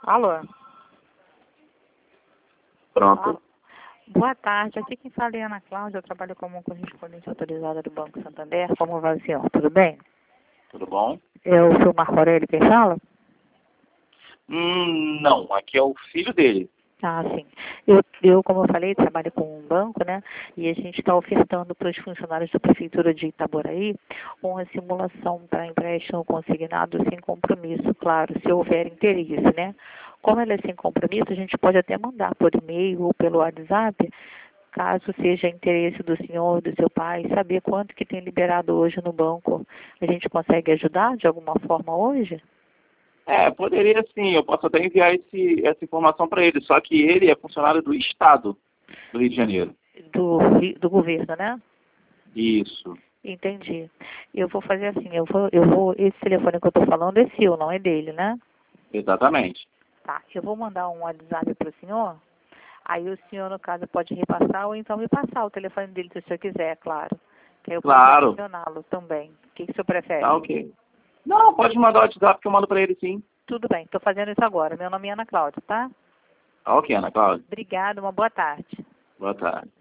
Alô? Pronto. Boa tarde, aqui quem fala é Ana Cláudia, eu trabalho como correspondente autorizada do Banco Santander. Como vai o senhor? Tudo bem? Tudo bom? É o seu Marco Aurélio quem fala? Não, aqui é o filho dele. Ah, sim. Como eu falei, trabalho com um banco, né? E a gente está ofertando para os funcionários da Prefeitura de Itaboraí uma simulação para empréstimo consignado sem compromisso, claro, se houver interesse, né? Como ela é sem compromisso, a gente pode até mandar por e-mail ou pelo WhatsApp, caso seja interesse do senhor, do seu pai, saber quanto que tem liberado hoje no banco. A gente consegue ajudar de alguma forma hoje? Poderia sim, eu posso até enviar essa informação para ele, só que ele é funcionário do Estado do Rio de Janeiro. Do governo, né? Isso, Entendi. Eu vou fazer assim, esse telefone que eu estou falando é seu, não é dele, né? exatamente. Tá, eu vou mandar um WhatsApp para o senhor, aí o senhor, no caso, pode repassar ou então me passar o telefone dele, se o senhor quiser, é claro. Que aí eu posso Claro, acioná-lo também. O que o senhor prefere? tá ok. Não, pode mandar o WhatsApp que eu mando para ele sim. Tudo bem, estou fazendo isso agora. Meu nome é Ana Cláudia, tá? Tá ok, Ana Cláudia. Obrigada, uma boa tarde. Boa tarde.